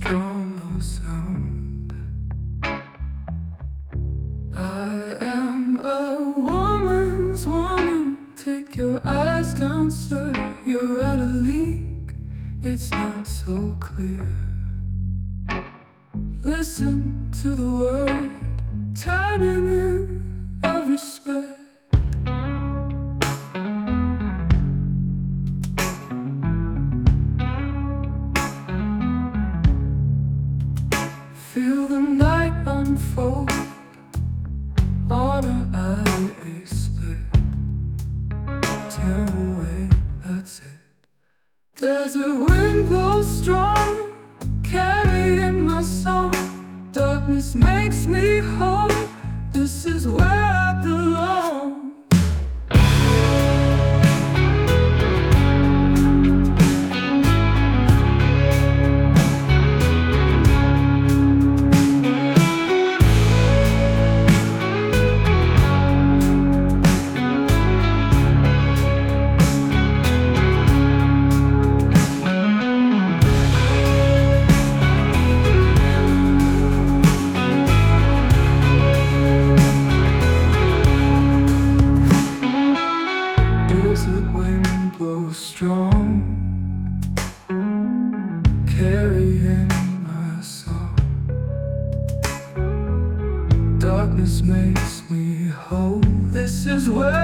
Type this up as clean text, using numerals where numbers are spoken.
from no sound. I am a woman's woman. Take your eyes down, sir. You're at a league, it's not so clear. Listen to the word, turning in of respect. Feel the night unfold, honor and a split. Turn away, that's it. Desert wind blows strong, carrying my song. Darkness makes me whole, this is where I belong. Desert wind blows strong, carrying my song. Darkness makes me whole, this is where